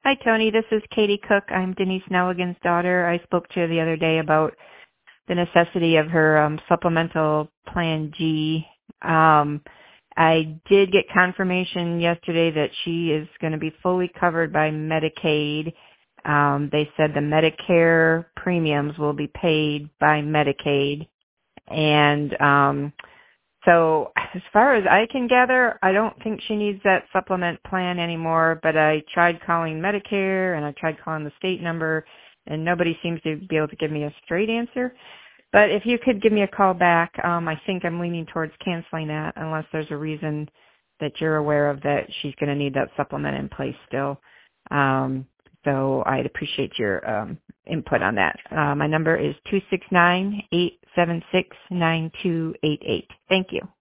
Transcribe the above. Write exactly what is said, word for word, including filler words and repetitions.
Hi, Tony. This is Katie Cook. I'm Denise Nelligan's daughter. I spoke to her the other day about the necessity of her um, supplemental Plan G. Um, I did get confirmation yesterday that she is going to be fully covered by Medicaid. Um, they said the Medicare premiums will be paid by Medicaid. And um, so as far as I can gather, I don't think she needs that supplement plan anymore, but I tried calling Medicare and I tried calling the state number, and nobody seems to be able to give me a straight answer. But if you could give me a call back, um, I think I'm leaning towards canceling that unless there's a reason that you're aware of that she's going to need that supplement in place still. Um, so I'd appreciate your um, input on that. Uh, my number is two six nine, eight seven six, nine two eight eight. Thank you.